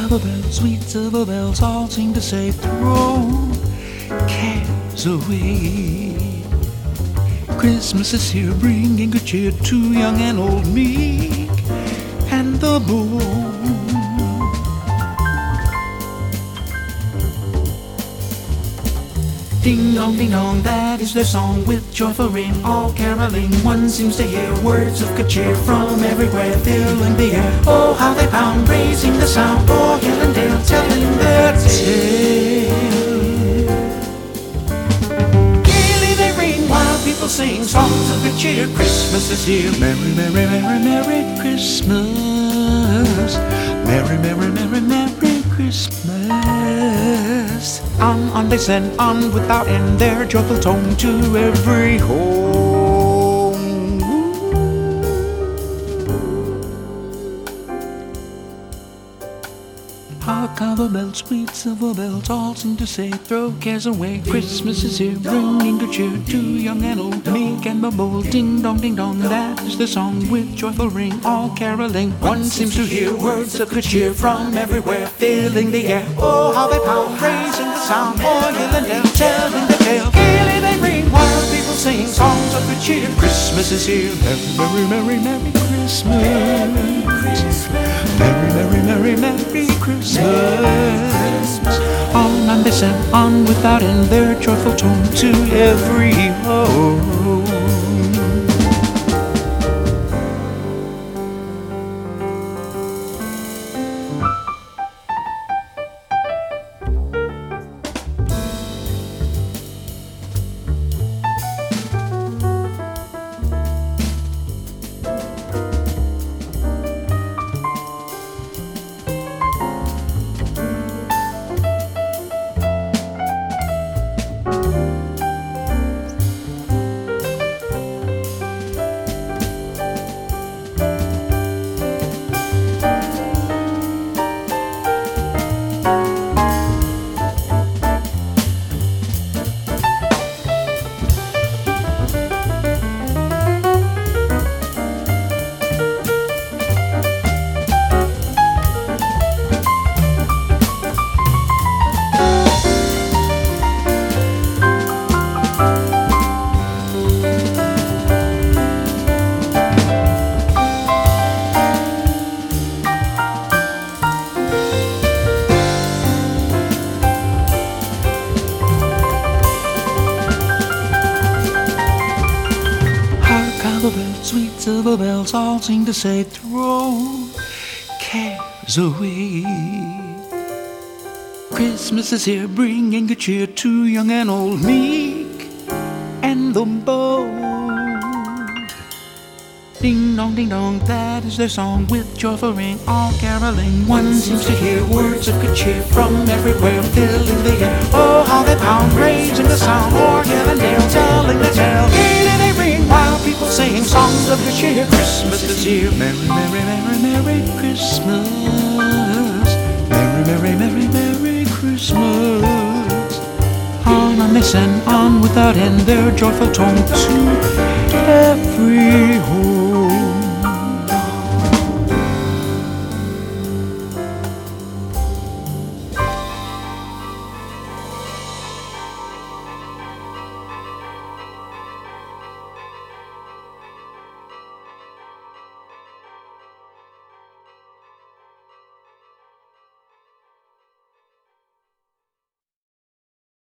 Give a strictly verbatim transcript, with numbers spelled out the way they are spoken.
silver bells, sweet silver bells, all seem to say, throw cares away. Christmas is here, bringing good cheer to young and old, meek and the bold. Ding dong, ding dong, that is their song with joyful ring, all caroling. One seems to hear words of good cheer from everywhere, filling the air. Oh, how they pound, raising the sound, o'er hill and dale, telling their tale. Gaily they ring while people sing songs of good cheer. Christmas is here. Merry, merry, merry, merry Christmas. Merry, merry, merry, merry Christmas. On, on they send, on without end, their joyful tone to every home. Hark how the bells, sweet silver bells, all seem to say, throw cares away. Christmas is here, bringing good cheer to young and old, meek and the bold. Ding dong, ding dong, that is the song with joyful ring, all caroling. One seems to hear words of good cheer from everywhere, filling the air. Oh, how they pound, raising the sound, o'er hill and dale, telling the tale. Gaily they ring while people sing songs of good cheer. Christmas is here. Merry, merry, merry, merry Christmas. Merry, merry, merry, merry Christmas. On and they send, on without end, their joyful tone to every home. Sweet silver bells all seem to say, throw cares away. Christmas is here, bringing good cheer to young and old, meek and the bold. Ding dong, ding dong, that is their song with joyful ring, all caroling. One seems to hear words of good cheer from everywhere, filling the air. Oh, how they pound, raising the sound, o'er hill and dale, telling the tale. Gaily they ring while people sing songs of good cheer. Christmas is here. Merry, merry, merry, merry Christmas. Merry, merry, merry, merry Christmas. On and they send, on without end, their joyful tone to every home.